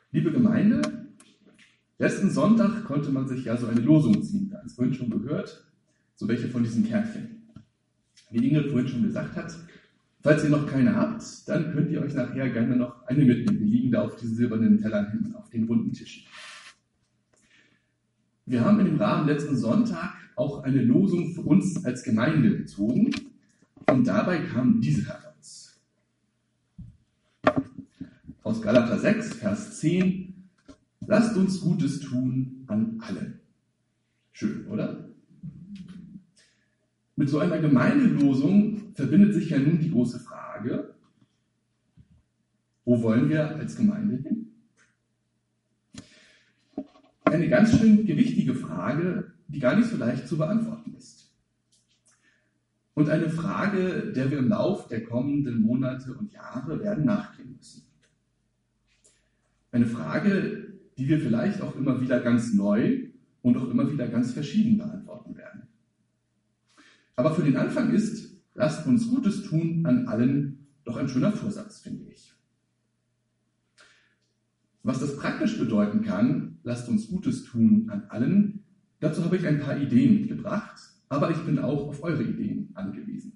Liebe Gemeinde, letzten Sonntag konnte man sich ja so eine Losung ziehen. Da ist vorhin schon gehört, so welche von diesen Kärtchen. Wie Inge vorhin schon gesagt hat, falls ihr noch keine habt, dann könnt ihr euch nachher gerne noch eine mitnehmen. Die liegen da auf diesen silbernen Tellern hinten, auf den runden Tischen. Wir haben in dem Rahmen letzten Sonntag auch eine Losung für uns als Gemeinde gezogen und dabei kam diese heraus. Aus Galater 6, Vers 10: Lasst uns Gutes tun an allen. Schön, oder? Mit so einer Gemeindelosung verbindet sich ja nun die große Frage, wo wollen wir als Gemeinde hin? Eine ganz schön gewichtige Frage, die gar nicht so leicht zu beantworten ist. Und eine Frage, der wir im Lauf der kommenden Monate und Jahre werden nachgehen müssen. Eine Frage, die wir vielleicht auch immer wieder ganz neu und auch immer wieder ganz verschieden beantworten werden. Aber für den Anfang ist, lasst uns Gutes tun an allen, doch ein schöner Vorsatz, finde ich. Was das praktisch bedeuten kann, lasst uns Gutes tun an allen, dazu habe ich ein paar Ideen mitgebracht, aber ich bin auch auf eure Ideen angewiesen.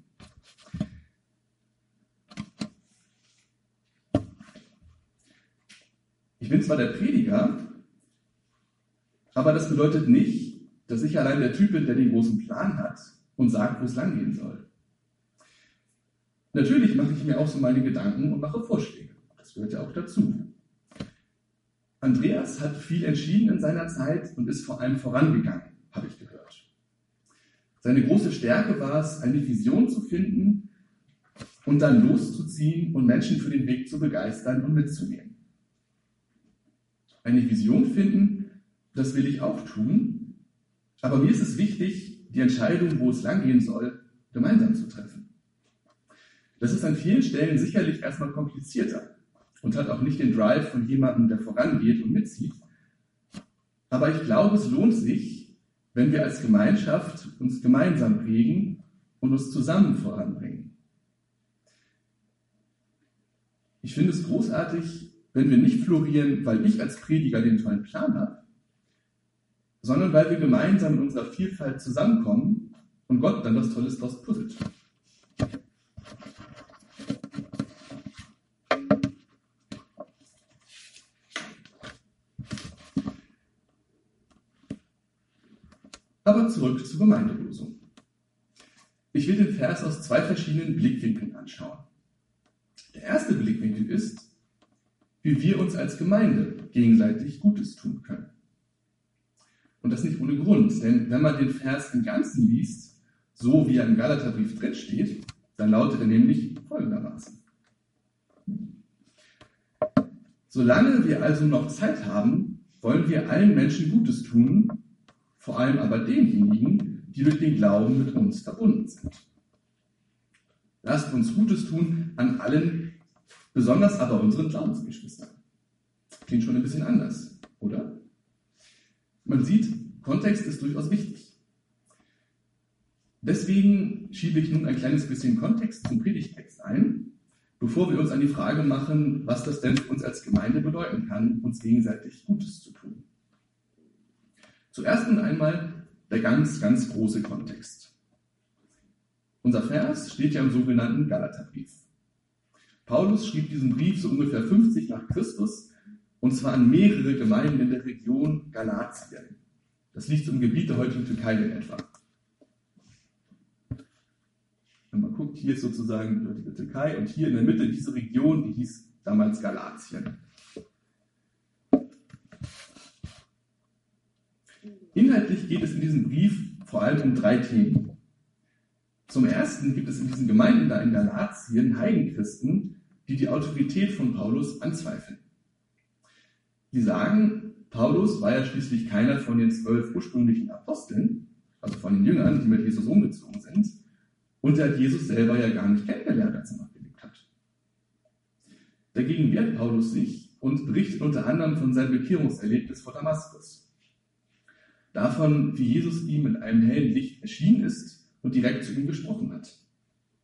Ich bin zwar der Prediger, aber das bedeutet nicht, dass ich allein der Typ bin, der den großen Plan hat und sagt, wo es lang gehen soll. Natürlich mache ich mir auch so meine Gedanken und mache Vorschläge. Das gehört ja auch dazu. Andreas hat viel entschieden in seiner Zeit und ist vor allem vorangegangen, habe ich gehört. Seine große Stärke war es, eine Vision zu finden und dann loszuziehen und Menschen für den Weg zu begeistern und mitzunehmen. Eine Vision finden, das will ich auch tun, aber mir ist es wichtig, die Entscheidung, wo es langgehen soll, gemeinsam zu treffen. Das ist an vielen Stellen sicherlich erstmal komplizierter und hat auch nicht den Drive von jemandem, der vorangeht und mitzieht. Aber ich glaube, es lohnt sich, wenn wir als Gemeinschaft uns gemeinsam prägen und uns zusammen voranbringen. Ich finde es großartig, wenn wir nicht florieren, weil ich als Prediger den tollen Plan habe, sondern weil wir gemeinsam in unserer Vielfalt zusammenkommen und Gott dann was Tolles draus puzzelt. Aber zurück zur Gemeindelosung. Ich will den Vers aus zwei verschiedenen Blickwinkeln anschauen. Der erste Blickwinkel ist, wie wir uns als Gemeinde gegenseitig Gutes tun können. Und das nicht ohne Grund, denn wenn man den Vers im Ganzen liest, so wie er im Galaterbrief drin steht, dann lautet er nämlich folgendermaßen: Solange wir also noch Zeit haben, wollen wir allen Menschen Gutes tun, vor allem aber denjenigen, die durch den Glauben mit uns verbunden sind. Lasst uns Gutes tun an allen, besonders aber unseren Glaubensgeschwistern. Klingt schon ein bisschen anders, oder? Man sieht, Kontext ist durchaus wichtig. Deswegen schiebe ich nun ein kleines bisschen Kontext zum Predigtext ein, bevor wir uns an die Frage machen, was das denn für uns als Gemeinde bedeuten kann, uns gegenseitig Gutes zu tun. Zuerst nun einmal der ganz, ganz große Kontext. Unser Vers steht ja im sogenannten Galaterbrief. Paulus schrieb diesen Brief so ungefähr 50 nach Christus, und zwar an mehrere Gemeinden in der Region Galatien. Das liegt so im Gebiet der heutigen Türkei in etwa. Wenn man guckt, hier ist sozusagen die heutige Türkei und hier in der Mitte diese Region, die hieß damals Galatien. Inhaltlich geht es in diesem Brief vor allem um 3 Themen. Zum ersten gibt es in diesen Gemeinden da in Galatien Heidenchristen, die die Autorität von Paulus anzweifeln. Die sagen, Paulus war ja schließlich keiner von den 12 ursprünglichen Aposteln, also von den Jüngern, die mit Jesus umgezogen sind, und er hat Jesus selber ja gar nicht kennengelernt, als er noch gelebt hat. Dagegen wehrt Paulus sich und berichtet unter anderem von seinem Bekehrungserlebnis vor Damaskus. Davon, wie Jesus ihm in einem hellen Licht erschienen ist und direkt zu ihm gesprochen hat.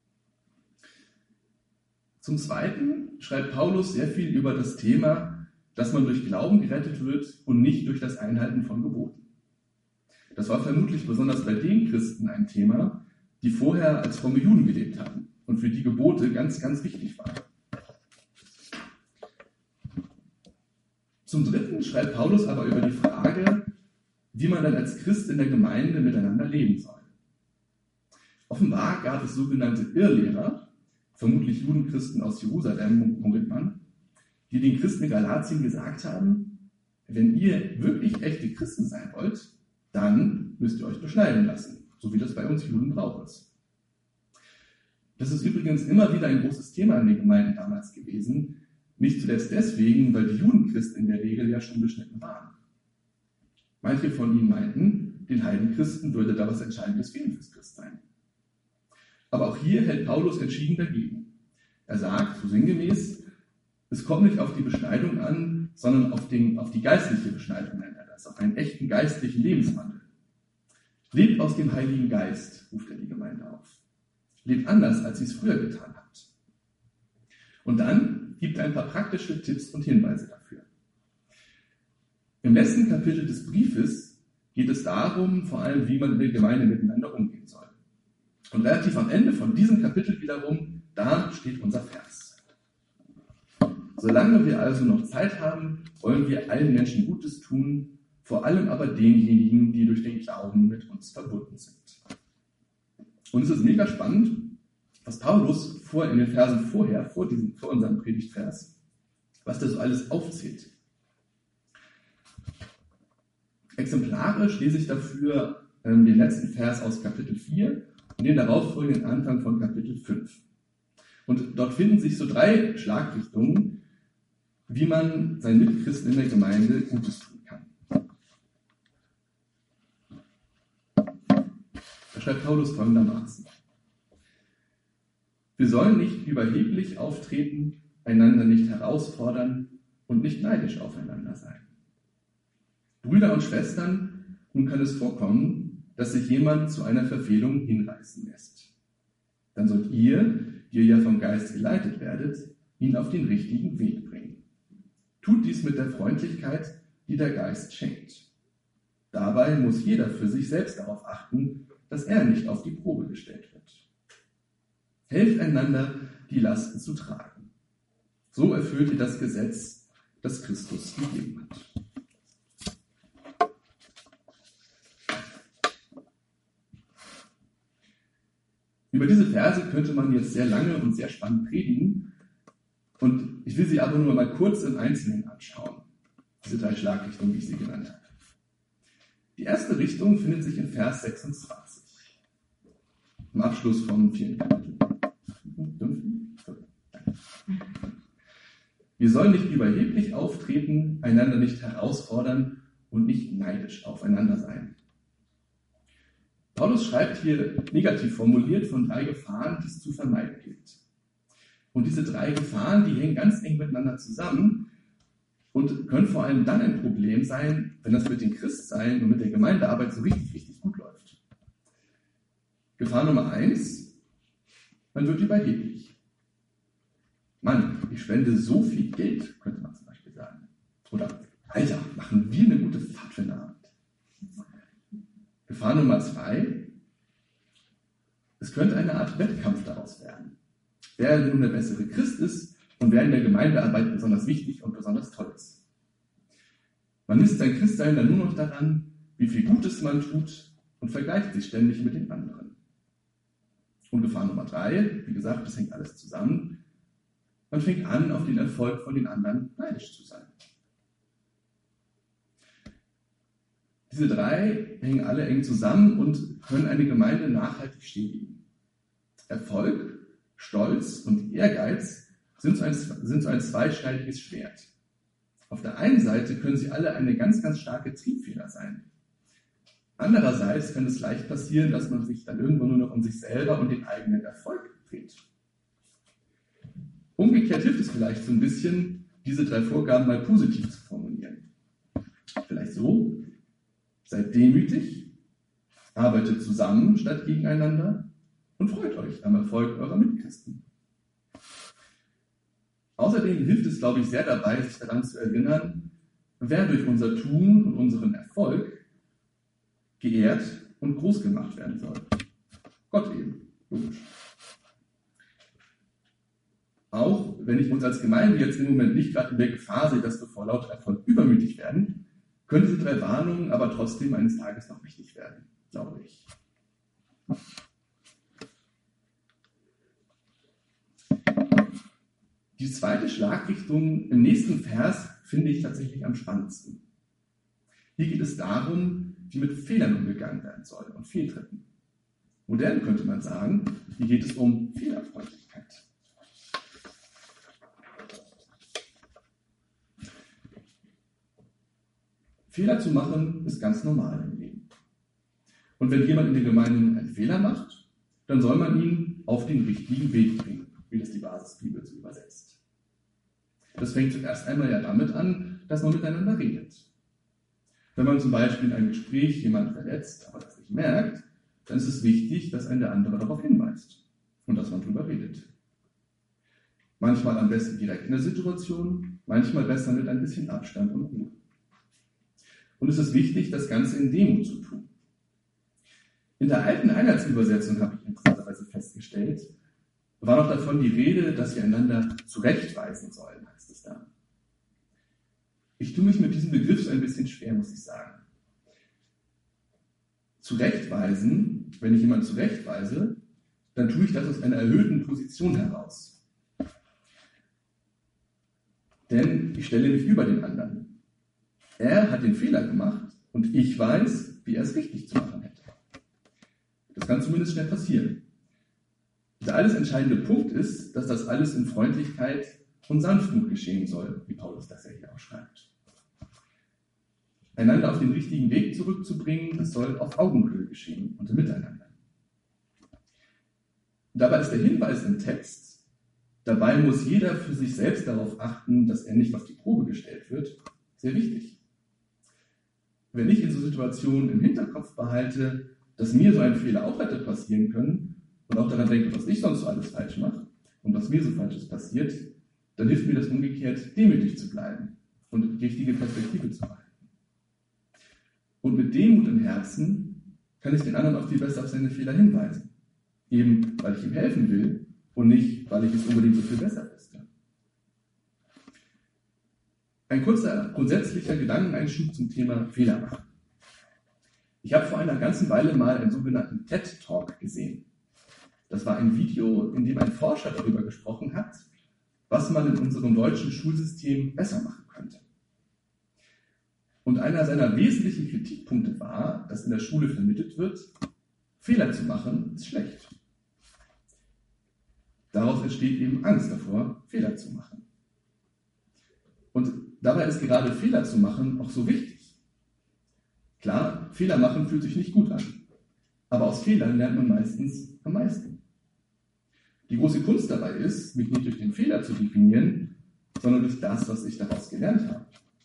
Zum Zweiten schreibt Paulus sehr viel über das Thema, dass man durch Glauben gerettet wird und nicht durch das Einhalten von Geboten. Das war vermutlich besonders bei den Christen ein Thema, die vorher als fromme Juden gelebt haben und für die Gebote ganz, ganz wichtig waren. Zum Dritten schreibt Paulus aber über die Frage, wie man dann als Christ in der Gemeinde miteinander leben soll. Offenbar gab es sogenannte Irrlehrer, vermutlich Judenchristen aus Jerusalem, munkelt man, die den Christen in Galatien gesagt haben, wenn ihr wirklich echte Christen sein wollt, dann müsst ihr euch beschneiden lassen, so wie das bei uns Juden Brauch ist. Das ist übrigens immer wieder ein großes Thema in den Gemeinden damals gewesen, nicht zuletzt deswegen, weil die Judenchristen in der Regel ja schon beschnitten waren. Manche von ihnen meinten, den Heidenchristen würde da was Entscheidendes fehlen fürs Christsein. Aber auch hier hält Paulus entschieden dagegen. Er sagt, so sinngemäß, es kommt nicht auf die Beschneidung an, sondern auf die geistliche Beschneidung nennt er das, auf einen echten geistlichen Lebenswandel. Lebt aus dem Heiligen Geist, ruft er die Gemeinde auf. Lebt anders, als ihr es früher getan habt. Und dann gibt er ein paar praktische Tipps und Hinweise dafür. Im letzten Kapitel des Briefes geht es darum, vor allem, wie man in der Gemeinde miteinander umgehen soll. Und relativ am Ende von diesem Kapitel wiederum, da steht unser Vers. Solange wir also noch Zeit haben, wollen wir allen Menschen Gutes tun, vor allem aber denjenigen, die durch den Glauben mit uns verbunden sind. Und es ist mega spannend, was Paulus in den Versen vor unserem Predigtvers, was der so alles aufzählt. Exemplarisch lese ich dafür den letzten Vers aus Kapitel 4 und den darauffolgenden Anfang von Kapitel 5. Und dort finden sich so 3 Schlagrichtungen, wie man seinen Mitchristen in der Gemeinde Gutes tun kann. Da schreibt Paulus folgendermaßen: Wir sollen nicht überheblich auftreten, einander nicht herausfordern und nicht neidisch aufeinander sein. Brüder und Schwestern, nun kann es vorkommen, dass sich jemand zu einer Verfehlung hinreißen lässt. Dann sollt ihr, die ihr ja vom Geist geleitet werdet, ihn auf den richtigen Weg bringen. Tut dies mit der Freundlichkeit, die der Geist schenkt. Dabei muss jeder für sich selbst darauf achten, dass er nicht auf die Probe gestellt wird. Helft einander, die Lasten zu tragen. So erfüllt ihr das Gesetz, das Christus gegeben hat. Über diese Verse könnte man jetzt sehr lange und sehr spannend predigen. Und ich will sie aber nur mal kurz im Einzelnen anschauen. Diese 3 Schlagrichtungen, wie ich sie genannt habe. Die erste Richtung findet sich in Vers 26. Im Abschluss vom 4. Kapitel. Wir sollen nicht überheblich auftreten, einander nicht herausfordern und nicht neidisch aufeinander sein. Paulus schreibt hier negativ formuliert von 3 Gefahren, die es zu vermeiden gilt. Und diese 3 Gefahren, die hängen ganz eng miteinander zusammen und können vor allem dann ein Problem sein, wenn das mit dem Christsein und mit der Gemeindearbeit so richtig, richtig gut läuft. Gefahr Nummer 1, man wird überheblich. Mann, ich spende so viel Geld, könnte man zum Beispiel sagen. Oder, Alter, machen wir eine gute Pfadfinderarbeit. Gefahr Nummer 2, es könnte eine Art Wettkampf daraus werden. Wer nun der bessere Christ ist und wer in der Gemeindearbeit besonders wichtig und besonders toll ist. Man misst sein Christsein dann nur noch daran, wie viel Gutes man tut und vergleicht sich ständig mit den anderen. Und Gefahr Nummer 3, wie gesagt, das hängt alles zusammen, man fängt an, auf den Erfolg von den anderen neidisch zu sein. Diese 3 hängen alle eng zusammen und können eine Gemeinde nachhaltig schädigen. Erfolg, Stolz und Ehrgeiz sind so ein zweischneidiges Schwert. Auf der einen Seite können sie alle eine ganz, ganz starke Triebfeder sein. Andererseits kann es leicht passieren, dass man sich dann irgendwann nur noch um sich selber und den eigenen Erfolg dreht. Umgekehrt hilft es vielleicht so ein bisschen, diese 3 Vorgaben mal positiv zu formulieren. Vielleicht so: Seid demütig, arbeitet zusammen statt gegeneinander und freut euch am Erfolg eurer Mitchristen. Außerdem hilft es, glaube ich, sehr dabei, sich daran zu erinnern, wer durch unser Tun und unseren Erfolg geehrt und groß gemacht werden soll. Gott eben, logisch. Auch wenn ich uns als Gemeinde jetzt im Moment nicht gerade in der Gefahr sehe, dass wir vor lauter Erfolg übermütig werden, können diese 3 Warnungen aber trotzdem eines Tages noch wichtig werden, glaube ich. Die zweite Schlagrichtung im nächsten Vers finde ich tatsächlich am spannendsten. Hier geht es darum, wie mit Fehlern umgegangen werden soll und Fehltritten. Modern könnte man sagen, hier geht es um Fehlerfreundlichkeit. Fehler zu machen ist ganz normal im Leben. Und wenn jemand in der Gemeinde einen Fehler macht, dann soll man ihn auf den richtigen Weg bringen, wie das die Basisbibel so übersetzt. Das fängt zuerst einmal ja damit an, dass man miteinander redet. Wenn man zum Beispiel in einem Gespräch jemanden verletzt, aber das nicht merkt, dann ist es wichtig, dass einen der andere darauf hinweist und dass man darüber redet. Manchmal am besten direkt in der Situation, manchmal besser mit ein bisschen Abstand und Ruhe. Und es ist wichtig, das Ganze in Demut zu tun. In der alten Einheitsübersetzung habe ich interessanterweise festgestellt, war noch davon die Rede, dass wir einander zurechtweisen sollen, heißt es da. Ich tue mich mit diesem Begriff so ein bisschen schwer, muss ich sagen. Zurechtweisen, wenn ich jemanden zurechtweise, dann tue ich das aus einer erhöhten Position heraus. Denn ich stelle mich über den anderen. Er hat den Fehler gemacht und ich weiß, wie er es richtig zu machen hätte. Das kann zumindest schnell passieren. Der alles entscheidende Punkt ist, dass das alles in Freundlichkeit und Sanftmut geschehen soll, wie Paulus das ja hier auch schreibt. Einander auf den richtigen Weg zurückzubringen, das soll auf Augenhöhe geschehen und im Miteinander. Dabei ist der Hinweis im Text, dabei muss jeder für sich selbst darauf achten, dass er nicht auf die Probe gestellt wird, sehr wichtig. Wenn ich in so Situationen im Hinterkopf behalte, dass mir so ein Fehler auch hätte passieren können und auch daran denke, was ich sonst so alles falsch mache und was mir so Falsches passiert, dann hilft mir das umgekehrt, demütig zu bleiben und die richtige Perspektive zu behalten. Und mit Demut im Herzen kann ich den anderen auch viel besser auf seine Fehler hinweisen. Eben, weil ich ihm helfen will und nicht, weil ich es unbedingt so viel besser wüsste. Ein kurzer grundsätzlicher Gedankeneinschub zum Thema Fehler machen. Ich habe vor einer ganzen Weile mal einen sogenannten TED-Talk gesehen. Das war ein Video, in dem ein Forscher darüber gesprochen hat, was man in unserem deutschen Schulsystem besser machen könnte. Und einer seiner wesentlichen Kritikpunkte war, dass in der Schule vermittelt wird, Fehler zu machen ist schlecht. Daraus entsteht eben Angst davor, Fehler zu machen. Und dabei ist gerade Fehler zu machen auch so wichtig. Klar, Fehler machen fühlt sich nicht gut an, aber aus Fehlern lernt man meistens am meisten. Die große Kunst dabei ist, mich nicht durch den Fehler zu definieren, sondern durch das, was ich daraus gelernt habe.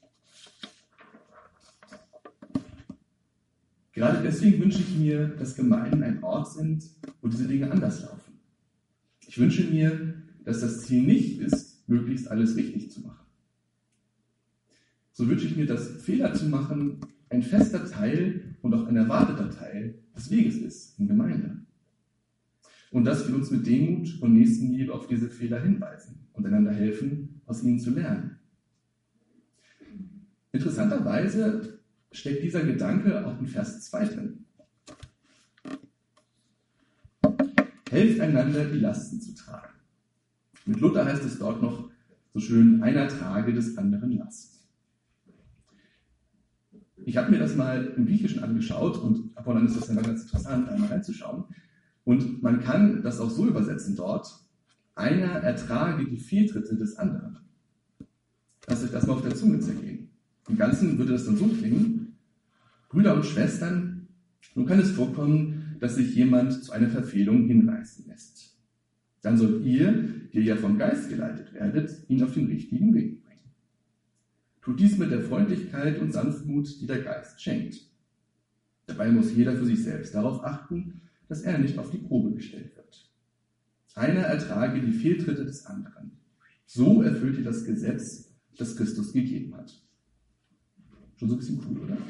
Gerade deswegen wünsche ich mir, dass Gemeinden ein Ort sind, wo diese Dinge anders laufen. Ich wünsche mir, dass das Ziel nicht ist, möglichst alles richtig zu machen. So wünsche ich mir, dass Fehler zu machen ein fester Teil und auch ein erwarteter Teil des Weges ist in Gemeinde. Und dass wir uns mit Demut und Nächstenliebe auf diese Fehler hinweisen und einander helfen, aus ihnen zu lernen. Interessanterweise steckt dieser Gedanke auch in Vers 2 drin. Helft einander, die Lasten zu tragen. Mit Luther heißt es dort noch so schön, einer trage des anderen Last. Ich habe mir das mal im Griechischen angeschaut und ab und an ist das dann ganz interessant, einmal reinzuschauen. Und man kann das auch so übersetzen dort, einer ertrage die Fehltritte des anderen. Lasst euch das mal auf der Zunge zergehen. Im Ganzen würde das dann so klingen, Brüder und Schwestern, nun kann es vorkommen, dass sich jemand zu einer Verfehlung hinreißen lässt. Dann sollt ihr, die ihr ja vom Geist geleitet werdet, ihn auf den richtigen Weg bringen. Tut dies mit der Freundlichkeit und Sanftmut, die der Geist schenkt. Dabei muss jeder für sich selbst darauf achten, dass er nicht auf die Probe gestellt wird. Einer ertrage die Fehltritte des anderen. So erfüllt ihr das Gesetz, das Christus gegeben hat. Schon so ein bisschen cool, oder?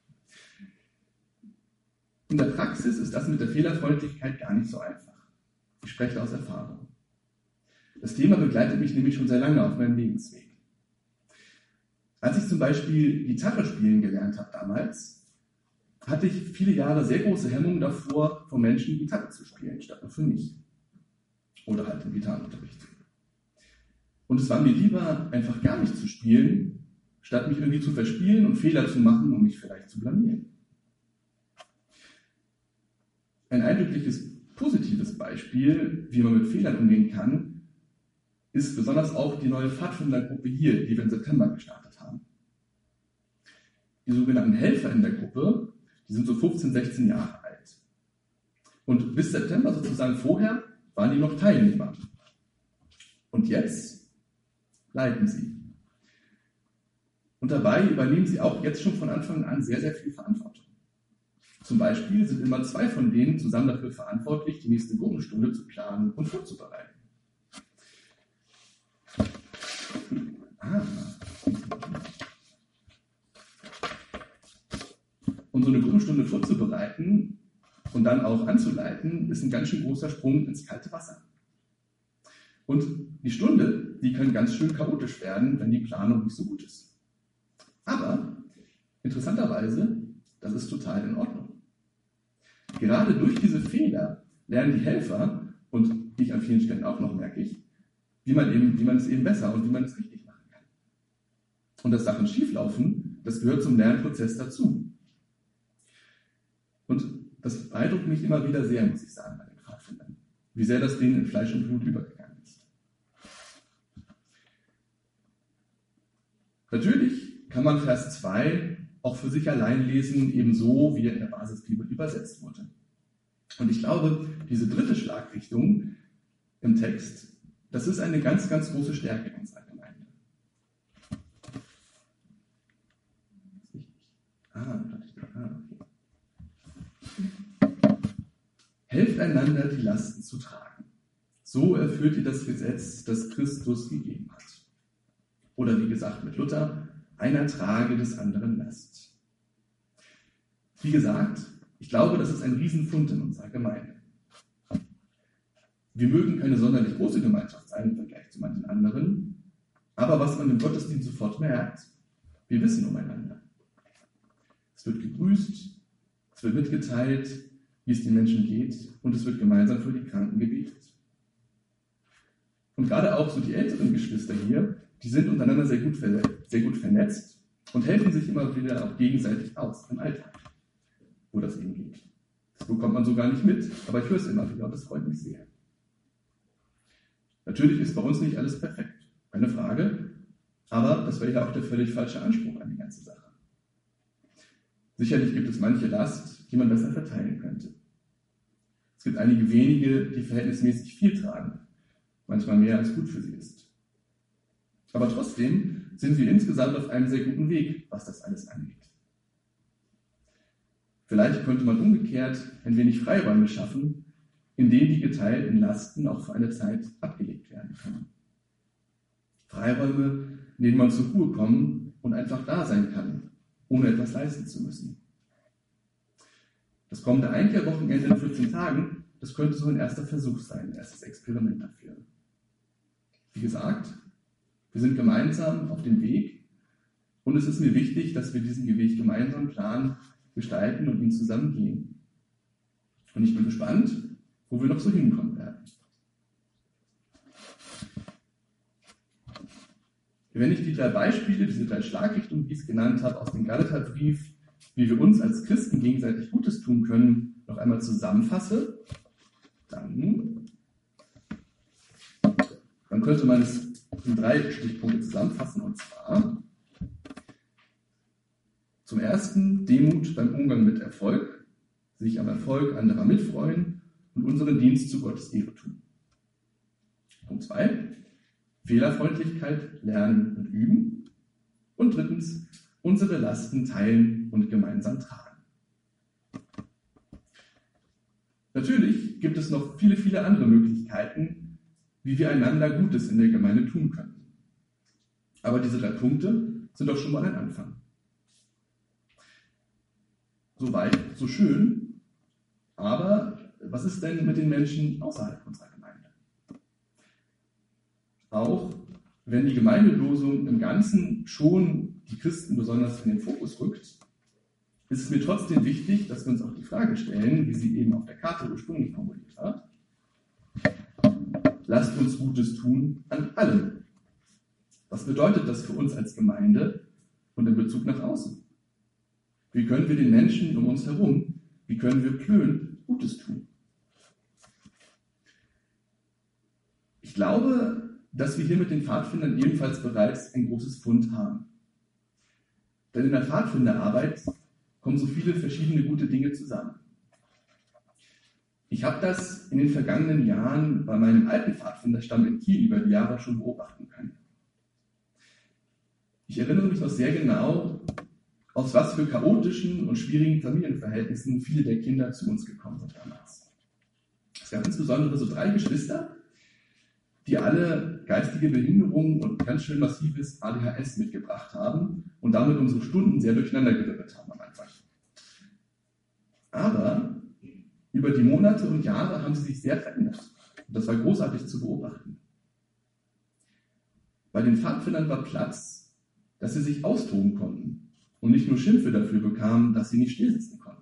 In der Praxis ist das mit der Fehlerfreundlichkeit gar nicht so einfach. Ich spreche aus Erfahrung. Das Thema begleitet mich nämlich schon sehr lange auf meinem Lebensweg. Als ich zum Beispiel Gitarre spielen gelernt habe damals, hatte ich viele Jahre sehr große Hemmungen davor, vor Menschen Gitarre zu spielen, statt nur für mich. Oder halt im Gitarrenunterricht. Und es war mir lieber, einfach gar nicht zu spielen, statt mich irgendwie zu verspielen und Fehler zu machen, um mich vielleicht zu blamieren. Ein eindrückliches, positives Beispiel, wie man mit Fehlern umgehen kann, ist besonders auch die neue Pfadfindergruppe hier, die wir im September gestartet haben. Die sogenannten Helfer in der Gruppe, die sind so 15, 16 Jahre alt. Und bis September sozusagen vorher waren die noch Teilnehmer. Und jetzt leiten sie. Und dabei übernehmen sie auch jetzt schon von Anfang an sehr, sehr viel Verantwortung. Zum Beispiel sind immer 2 von denen zusammen dafür verantwortlich, die nächste Gruppenstunde zu planen und vorzubereiten. Und so eine Gruppenstunde vorzubereiten und dann auch anzuleiten, ist ein ganz schön großer Sprung ins kalte Wasser. Und die Stunde, die kann ganz schön chaotisch werden, wenn die Planung nicht so gut ist. Aber interessanterweise, das ist total in Ordnung. Gerade durch diese Fehler lernen die Helfer, und ich an vielen Stellen auch noch, merke ich, wie man es eben besser und wie man es richtig machen kann. Und dass Sachen schieflaufen, das gehört zum Lernprozess dazu. Und das beeindruckt mich immer wieder sehr, muss ich sagen, bei den Pfadfindern. Wie sehr das denen in Fleisch und Blut übergegangen ist. Natürlich kann man Vers 2 auch für sich allein lesen, ebenso wie er in der Basisbibel übersetzt wurde. Und ich glaube, diese dritte Schlagrichtung im Text, das ist eine ganz, ganz große Stärke in unserer Gemeinde. Okay. Helft einander, die Lasten zu tragen. So erfüllt ihr das Gesetz, das Christus gegeben hat. Oder wie gesagt mit Luther, einer trage des anderen Last. Wie gesagt, ich glaube, das ist ein Riesenfund in unserer Gemeinde. Wir mögen keine sonderlich große Gemeinschaft sein im Vergleich zu manchen anderen, aber was man im Gottesdienst sofort merkt, wir wissen umeinander. Es wird gegrüßt, es wird mitgeteilt, wie es den Menschen geht, und es wird gemeinsam für die Kranken gebetet. Und gerade auch so die älteren Geschwister hier, die sind untereinander sehr gut vernetzt und helfen sich immer wieder auch gegenseitig aus im Alltag, wo das eben geht. Das bekommt man so gar nicht mit, aber ich höre es immer wieder und das freut mich sehr. Natürlich ist bei uns nicht alles perfekt, keine Frage, aber das wäre ja auch der völlig falsche Anspruch an die ganze Sache. Sicherlich gibt es manche Last, die man besser verteilen könnte. Es gibt einige wenige, die verhältnismäßig viel tragen, manchmal mehr als gut für sie ist. Aber trotzdem sind wir insgesamt auf einem sehr guten Weg, was das alles angeht. Vielleicht könnte man umgekehrt ein wenig Freiräume schaffen, in denen die geteilten Lasten auch für eine Zeit abgelegt werden können. Freiräume, in denen man zur Ruhe kommen und einfach da sein kann, ohne etwas leisten zu müssen. Das kommende Einkehrwochenende in 14 Tagen, das könnte so ein erster Versuch sein, ein erstes Experiment dafür. Wie gesagt, wir sind gemeinsam auf dem Weg und es ist mir wichtig, dass wir diesen Weg gemeinsam planen, gestalten und ihn zusammen gehen. Und ich bin gespannt, wo wir noch so hinkommen werden. Wenn ich die 3 Beispiele, diese 3 Schlagrichtungen, wie ich es genannt habe, aus dem Galaterbrief, wie wir uns als Christen gegenseitig Gutes tun können, noch einmal zusammenfasse, dann könnte man es in 3 Stichpunkte zusammenfassen, und zwar zum ersten Demut beim Umgang mit Erfolg, sich am Erfolg anderer mitfreuen und unseren Dienst zu Gottes Ehre tun. Punkt 2, Fehlerfreundlichkeit lernen und üben. Und 3, unsere Lasten teilen und gemeinsam tragen. Natürlich gibt es noch viele, viele andere Möglichkeiten, wie wir einander Gutes in der Gemeinde tun können. Aber diese 3 Punkte sind doch schon mal ein Anfang. So weit, so schön, aber was ist denn mit den Menschen außerhalb unserer Gemeinde? Auch wenn die Gemeindelosung im Ganzen schon die Christen besonders in den Fokus rückt, ist es mir trotzdem wichtig, dass wir uns auch die Frage stellen, wie sie eben auf der Karte ursprünglich formuliert war. Lasst uns Gutes tun an allen. Was bedeutet das für uns als Gemeinde und in Bezug nach außen? Wie können wir den Menschen um uns herum, wie können wir Plön Gutes tun? Ich glaube, dass wir hier mit den Pfadfindern ebenfalls bereits ein großes Fund haben. Denn in der Pfadfinderarbeit kommen so viele verschiedene gute Dinge zusammen. Ich habe das in den vergangenen Jahren bei meinem alten Pfadfinderstamm in Kiel über die Jahre schon beobachten können. Ich erinnere mich noch sehr genau, aus was für chaotischen und schwierigen Familienverhältnissen viele der Kinder zu uns gekommen sind damals. Es gab insbesondere so 3 Geschwister, die alle geistige Behinderungen und ganz schön massives ADHS mitgebracht haben und damit unsere Stunden sehr durcheinandergewirbelt haben am Anfang. Aber über die Monate und Jahre haben sie sich sehr verändert. Und das war großartig zu beobachten. Bei den Pfadfindern war Platz, dass sie sich austoben konnten und nicht nur Schimpfe dafür bekamen, dass sie nicht stillsitzen konnten.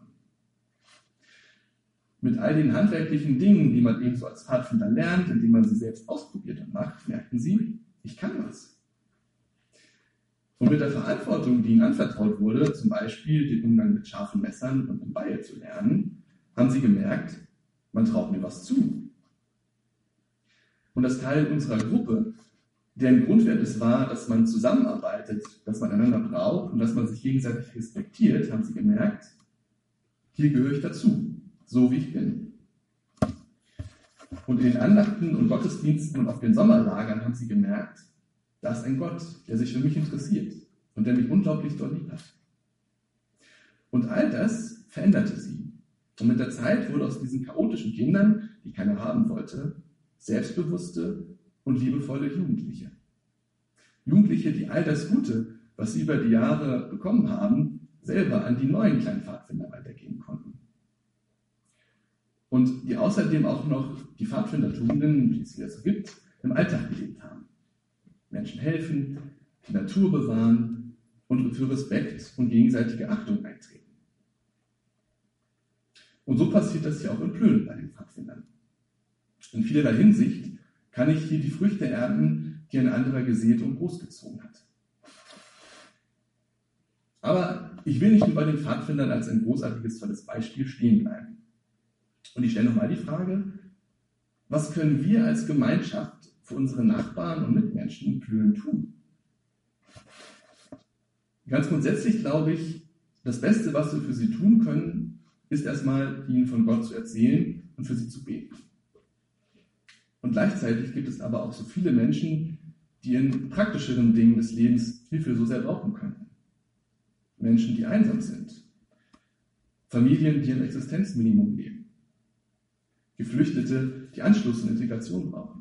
Mit all den handwerklichen Dingen, die man eben so als Pfadfinder lernt, indem man sie selbst ausprobiert und macht, merkten sie, ich kann was. Und mit der Verantwortung, die ihnen anvertraut wurde, zum Beispiel den Umgang mit scharfen Messern und im Beil zu lernen, haben sie gemerkt, man traut mir was zu. Und das Teil unserer Gruppe, deren Grundwert es war, dass man zusammenarbeitet, dass man einander braucht und dass man sich gegenseitig respektiert, haben sie gemerkt, hier gehöre ich dazu. So wie ich bin. Und in den Andachten und Gottesdiensten und auf den Sommerlagern haben sie gemerkt, da ist ein Gott, der sich für mich interessiert und der mich unglaublich doll lieb hat. Und all das veränderte sie. Und mit der Zeit wurde aus diesen chaotischen Kindern, die keiner haben wollte, selbstbewusste und liebevolle Jugendliche. Jugendliche, die all das Gute, was sie über die Jahre bekommen haben, selber an die neuen kleinen Pfadfinder weitergeben konnten. Und die außerdem auch noch die Pfadfindertugenden, die es wieder so gibt, im Alltag gelebt haben. Menschen helfen, die Natur bewahren und für Respekt und gegenseitige Achtung eintreten. Und so passiert das ja auch in Plön bei den Pfadfindern. In vielerlei Hinsicht kann ich hier die Früchte ernten, die ein anderer gesät und großgezogen hat. Aber ich will nicht nur bei den Pfadfindern als ein großartiges, tolles Beispiel stehen bleiben. Und ich stelle nochmal die Frage, was können wir als Gemeinschaft für unsere Nachbarn und Mitmenschen in Plön tun? Ganz grundsätzlich glaube ich, das Beste, was wir für sie tun können, ist erstmal, ihnen von Gott zu erzählen und für sie zu beten. Und gleichzeitig gibt es aber auch so viele Menschen, die in praktischeren Dingen des Lebens Hilfe so sehr brauchen könnten. Menschen, die einsam sind. Familien, die ein Existenzminimum leben. Geflüchtete, die Anschluss und Integration brauchen.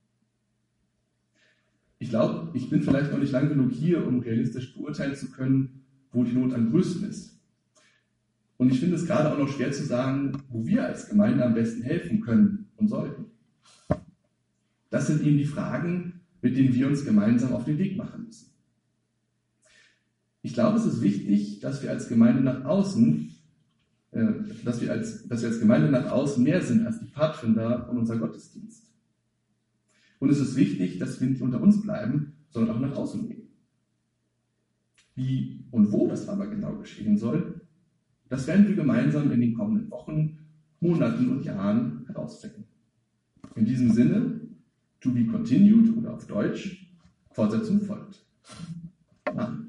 Ich glaube, ich bin vielleicht noch nicht lang genug hier, um realistisch beurteilen zu können, wo die Not am größten ist. Und ich finde es gerade auch noch schwer zu sagen, wo wir als Gemeinde am besten helfen können und sollten. Das sind eben die Fragen, mit denen wir uns gemeinsam auf den Weg machen müssen. Ich glaube, es ist wichtig, dass wir als Gemeinde nach außen dass wir als Gemeinde nach außen mehr sind als die Pfadfinder und unser Gottesdienst. Und es ist wichtig, dass wir nicht unter uns bleiben, sondern auch nach außen gehen. Wie und wo das aber genau geschehen soll, das werden wir gemeinsam in den kommenden Wochen, Monaten und Jahren herausfinden. In diesem Sinne, to be continued oder auf Deutsch, Fortsetzung folgt. Amen.